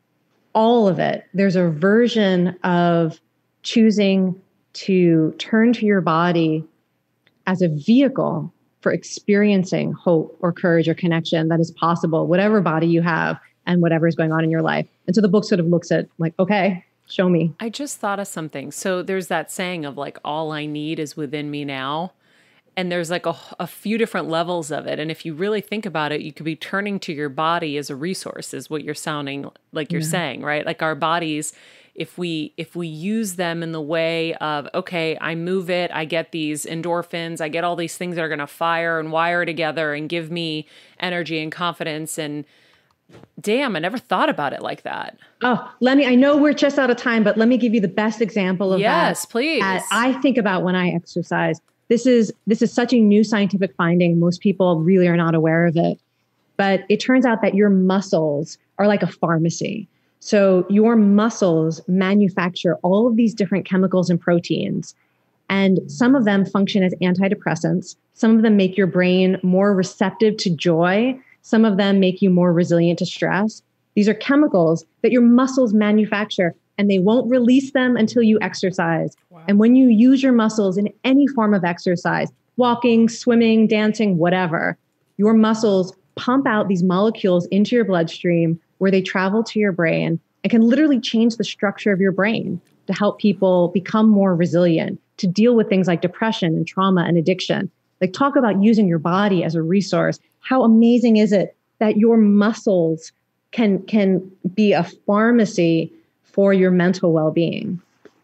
all of it. There's a version of choosing to turn to your body as a vehicle for experiencing hope or courage or connection that is possible, whatever body you have and whatever is going on in your life. And so the book sort of looks at like, okay, show me. I just thought of something. So there's that saying of like, all I need is within me now. And there's like a few different levels of it. And if you really think about it, you could be turning to your body as a resource, is what you're sounding like you're saying, right? Like our bodies, if we use them in the way of, okay, I move it, I get these endorphins, I get all these things that are going to fire and wire together and give me energy and confidence. And damn, I never thought about it like that. Oh, I know we're just out of time, but let me give you the best example of that. Yes, please. I think about when I exercise. This is such a new scientific finding. Most people really are not aware of it. But it turns out that your muscles are like a pharmacy. So your muscles manufacture all of these different chemicals and proteins. And some of them function as antidepressants. Some of them make your brain more receptive to joy. Some of them make you more resilient to stress. These are chemicals that your muscles manufacture, and they won't release them until you exercise. Wow. And when you use your muscles in any form of exercise, walking, swimming, dancing, whatever, your muscles pump out these molecules into your bloodstream where they travel to your brain and can literally change the structure of your brain to help people become more resilient, to deal with things like depression and trauma and addiction. Like, talk about using your body as a resource. How amazing is it that your muscles can be a pharmacy for your mental well-being?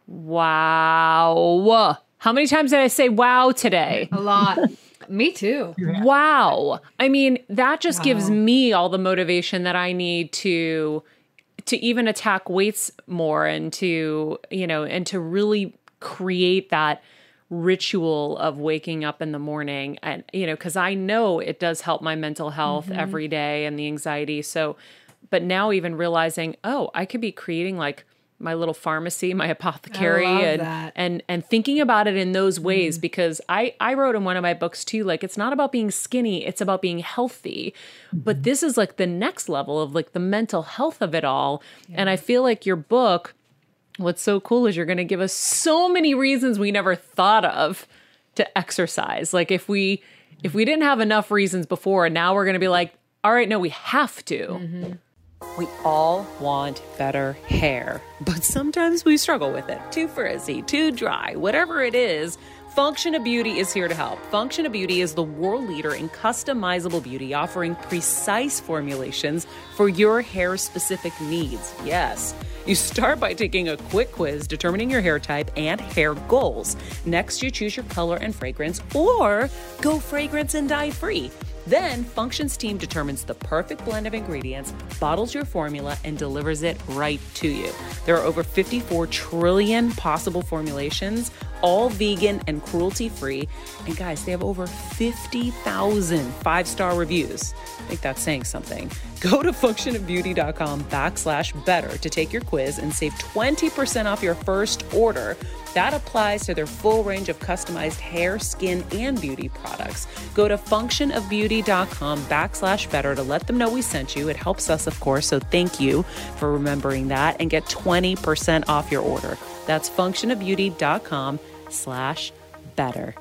Wow. How many times did I say wow today? A lot. Me too. Wow. I mean, that just gives me all the motivation that I need to even attack weights more and to really create that ritual of waking up in the morning, and because I know it does help my mental health every day and the anxiety. So, but now even realizing, oh, I could be creating like my little pharmacy, my apothecary, and thinking about it in those ways, because I wrote in one of my books too, like, it's not about being skinny, it's about being healthy. But this is like the next level of like the mental health of it all. And I feel like your book, what's so cool is you're going to give us so many reasons we never thought of to exercise. Like if we didn't have enough reasons before, now we're going to be like, all right, no, we have to. We all want better hair, but sometimes we struggle with it. Too frizzy, too dry, whatever it is, Function of Beauty is here to help. Function of Beauty is the world leader in customizable beauty, offering precise formulations for your hair-specific needs. Yes. You start by taking a quick quiz determining your hair type and hair goals. Next, you choose your color and fragrance, or go fragrance and dye free. Then, Function's team determines the perfect blend of ingredients, bottles your formula, and delivers it right to you. There are over 54 trillion possible formulations, all vegan and cruelty-free. And guys, they have over 50,000 five-star reviews. I think that's saying something. Go to functionofbeauty.com/better to take your quiz and save 20% off your first order. That applies to their full range of customized hair, skin, and beauty products. Go to functionofbeauty.com/better to let them know we sent you. It helps us, of course, so thank you for remembering that, and get 20% off your order. That's functionofbeauty.com/better.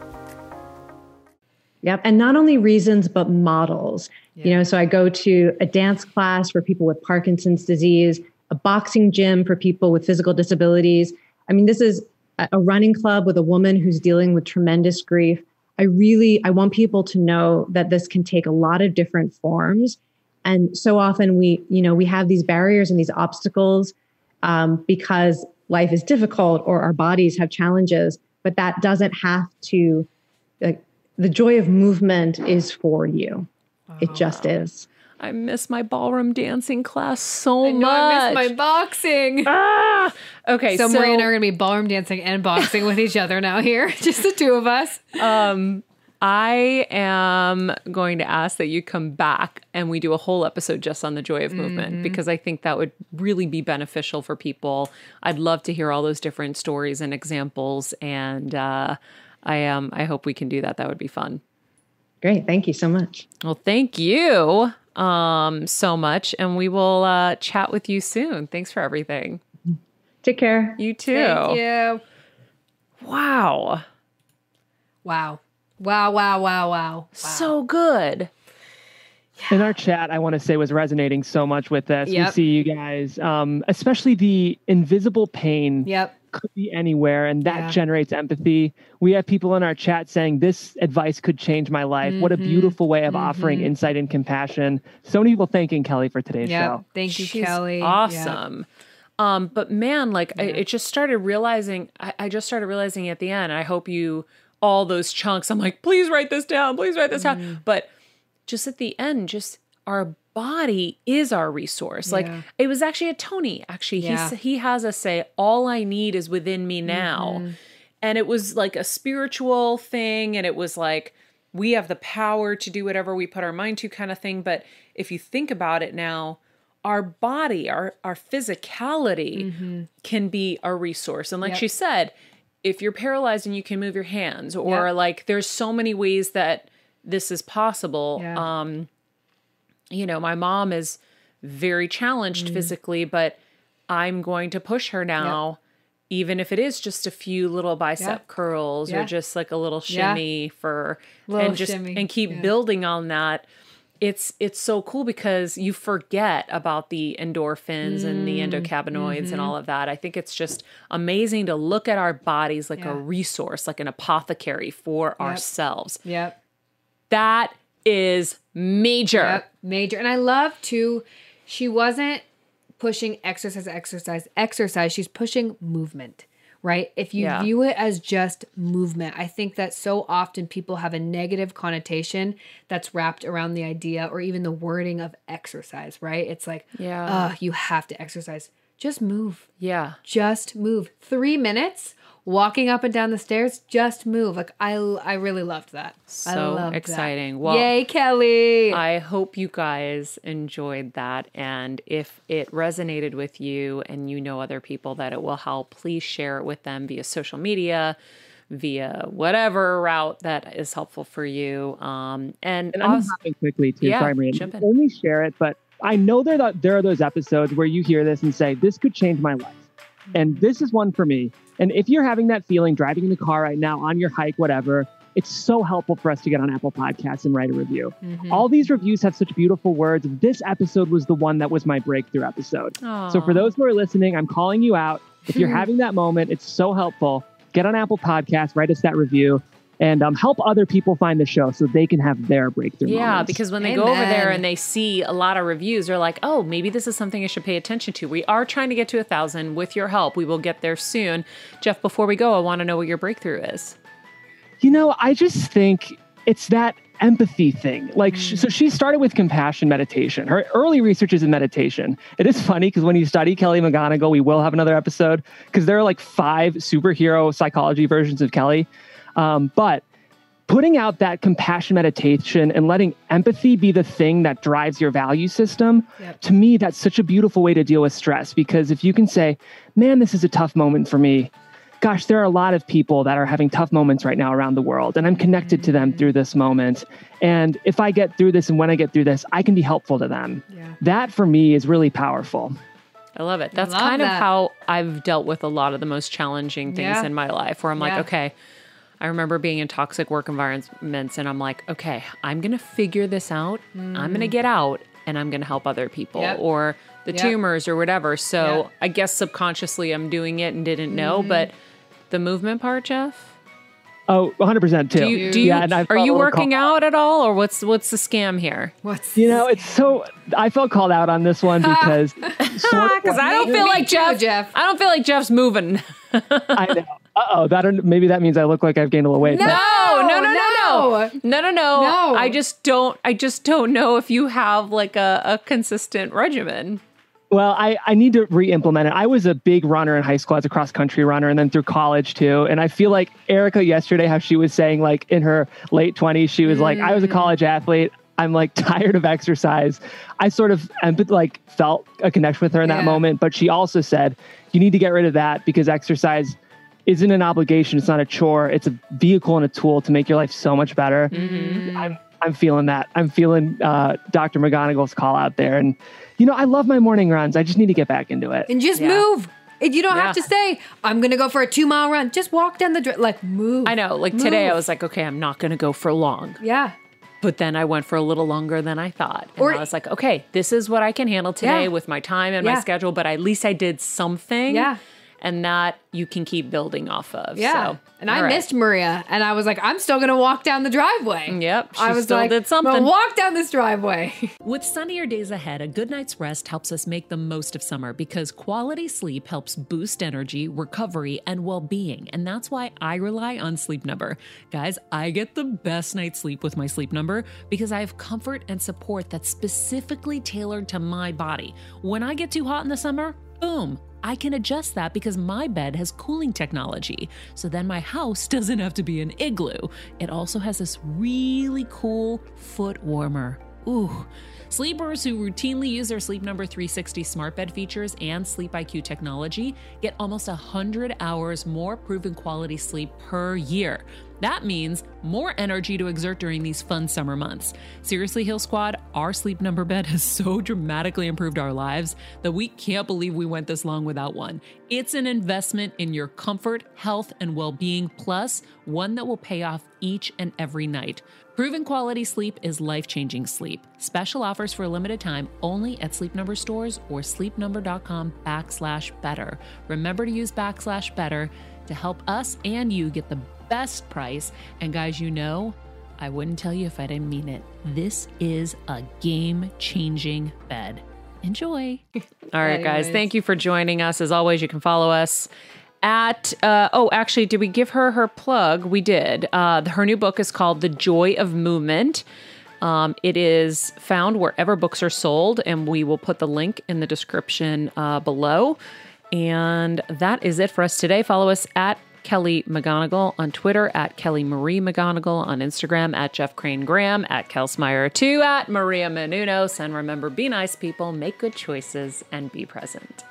Yep. And not only reasons, but models. So I go to a dance class for people with Parkinson's disease, a boxing gym for people with physical disabilities. I mean, this is a running club with a woman who's dealing with tremendous grief. I want people to know that this can take a lot of different forms. And so often we have these barriers and these obstacles because life is difficult or our bodies have challenges, but that doesn't have to, the joy of movement is for you. It just is. I miss my ballroom dancing class so much. I miss my boxing. Okay, so Maria and I are going to be ballroom dancing and boxing with each other now here. Just the two of us. I am going to ask that you come back and we do a whole episode just on the joy of movement, because I think that would really be beneficial for people. I'd love to hear all those different stories and examples, and I hope we can do that. That would be fun. Great. Thank you so much. Well, thank you so much, and we will chat with you soon. Thanks for everything. Take care. You too. Thank you. Wow. So good. In our chat, I want to say, was resonating so much with this. Yep. We see you guys, especially the invisible pain could be anywhere, and that generates empathy. We have people in our chat saying, this advice could change my life. What a beautiful way of offering insight and compassion. So many people thanking Kelly for today's show. Thank you, She's Kelly. Awesome. But man, it just started realizing, I just started realizing at the end, I hope you, all those chunks, I'm like, please write this down, please write this down. But just at the end, just our body is our resource. Like it was actually a Tony, he has us say, all I need is within me now. And it was like a spiritual thing. And it was like, we have the power to do whatever we put our mind to, kind of thing. But if you think about it now, our body, our physicality can be a resource. And like she said, if you're paralyzed and you can move your hands, or like there's so many ways that this is possible. My mom is very challenged physically, but I'm going to push her now, even if it is just a few little bicep curls or just like a little shimmy and keep building on that. It's so cool because you forget about the endorphins and the endocannabinoids and all of that. I think it's just amazing to look at our bodies like a resource, like an apothecary for ourselves. That is major. Major. And I love too, she wasn't pushing exercise. She's pushing movement, right? If you view it as just movement, I think that so often people have a negative connotation that's wrapped around the idea or even the wording of exercise, right? It's like, you have to exercise. Just move. Yeah. Just move. 3 minutes walking up and down the stairs, just move. Like I really loved that. So exciting. That. Well, yay, Kelly. I hope you guys enjoyed that. And if it resonated with you and you know other people that it will help, please share it with them via social media, via whatever route that is helpful for you. And I'm hopping quickly too. Yeah, sorry, Maria. jump in. Only share it, but I know there are those episodes where you hear this and say, this could change my life. And this is one for me. And if you're having that feeling driving in the car right now, on your hike, whatever, it's so helpful for us to get on Apple Podcasts and write a review. Mm-hmm. All these reviews have such beautiful words. This episode was the one that was my breakthrough episode. Aww. So for those who are listening, I'm calling you out. If you're having that moment, it's so helpful. Get on Apple Podcasts, write us that review, and help other people find the show so they can have their breakthrough moments. Because when they go over there and they see a lot of reviews, they're like, oh, maybe this is something I should pay attention to. We are trying to get to 1,000. With your help, we will get there soon. Jeff, before we go, I want to know what your breakthrough is. I just think it's that empathy thing. So she started with compassion meditation. Her early research is in meditation. It is funny because when you study Kelly McGonigal, we will have another episode because there are like 5 superhero psychology versions of Kelly. But putting out that compassion meditation and letting empathy be the thing that drives your value system, to me, that's such a beautiful way to deal with stress. Because if you can say, man, this is a tough moment for me. Gosh, there are a lot of people that are having tough moments right now around the world, and I'm connected to them through this moment. And if I get through this and when I get through this, I can be helpful to them. Yeah. That for me is really powerful. I love it. That's kind of how I've dealt with a lot of the most challenging things in my life, where I'm like, okay, I remember being in toxic work environments and I'm like, okay, I'm going to figure this out. I'm going to get out and I'm going to help other people or the tumors or whatever. So I guess subconsciously I'm doing it and didn't know, but the movement part, Jeff? Oh, 100% too. Do you, are you working out at all, or what's the scam here? It's so, I felt called out on this one because I don't feel like Jeff. I don't feel like Jeff's moving. I know. Maybe that means I look like I've gained a little weight. No. I just don't know if you have like a consistent regimen. Well, I need to re-implement it. I was a big runner in high school as a cross-country runner and then through college too. And I feel like Erica yesterday, how she was saying like in her late 20s, she was like, I was a college athlete. I'm like tired of exercise. I sort of felt a connection with her in that moment. But she also said, you need to get rid of that because exercise isn't an obligation. It's not a chore. It's a vehicle and a tool to make your life so much better. Mm-hmm. I'm feeling that. I'm feeling Dr. McGonigal's call out there. And, I love my morning runs. I just need to get back into it. And just move. You don't have to say, I'm going to go for a 2-mile run. Just walk down the move. I know. Today I was like, okay, I'm not going to go for long. Yeah. But then I went for a little longer than I thought. And I was like, okay, this is what I can handle today with my time and my schedule. But at least I did something. Yeah. And that you can keep building off of. Yeah. So, and I missed Maria. And I was like, I'm still going to walk down the driveway. Yep. She did something. I'm gonna walk down this driveway. With sunnier days ahead, a good night's rest helps us make the most of summer because quality sleep helps boost energy, recovery, and well-being. And that's why I rely on Sleep Number. Guys, I get the best night's sleep with my Sleep Number because I have comfort and support that's specifically tailored to my body. When I get too hot in the summer, boom, I can adjust that because my bed has cooling technology. So then my house doesn't have to be an igloo. It also has this really cool foot warmer. Ooh. Sleepers who routinely use their Sleep Number 360 smart bed features and Sleep IQ technology get almost 100 hours more proven quality sleep per year. That means more energy to exert during these fun summer months. Seriously, Heal Squad, our Sleep Number bed has so dramatically improved our lives that we can't believe we went this long without one. It's an investment in your comfort, health, and well-being, plus one that will pay off each and every night. Proven quality sleep is life-changing sleep. Special offers for a limited time only at Sleep Number stores or sleepnumber.com/better. Remember to use /better to help us and you get the best price. And guys, I wouldn't tell you if I didn't mean it. This is a game-changing bed. Enjoy. All right, guys. Thank you for joining us. As always, you can follow us at, actually, did we give her plug? We did. Her new book is called The Joy of Movement. It is found wherever books are sold, and we will put the link in the description below. And that is it for us today. Follow us at Kelly McGonigal on Twitter, at Kelly Marie McGonigal on Instagram, at Jeff Crane Graham, at Kelsmeyer2, at Maria Menounos. And remember, be nice, people, make good choices, and be present.